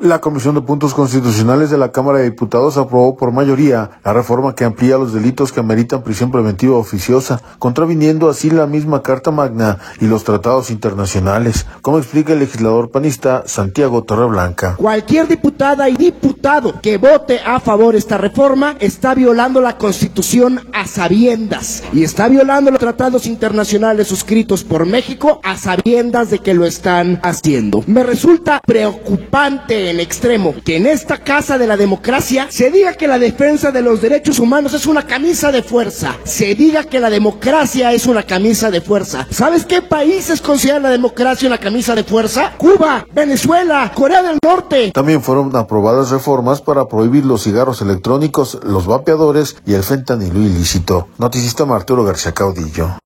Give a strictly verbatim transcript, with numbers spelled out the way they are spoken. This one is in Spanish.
La Comisión de Puntos Constitucionales de la Cámara de Diputados aprobó por mayoría la reforma que amplía los delitos que ameritan prisión preventiva oficiosa, contraviniendo así la misma Carta Magna y los tratados internacionales, como explica el legislador panista Santiago Torreblanca. Cualquier diputada y diputado que vote a favor de esta reforma está violando la Constitución a sabiendas y está violando los tratados internacionales suscritos por México a sabiendas de que lo están haciendo. Me resulta preocupante en extremo que en esta casa de la democracia se diga que la defensa de los derechos humanos es una camisa de fuerza, se diga que la democracia es una camisa de fuerza. ¿Sabes qué países consideran la democracia una camisa de fuerza? Cuba, Venezuela, Corea del Norte. También fueron aprobadas reformas para prohibir los cigarros electrónicos, los vapeadores y el fentanilo ilícito. Noticista Arturo García Caudillo.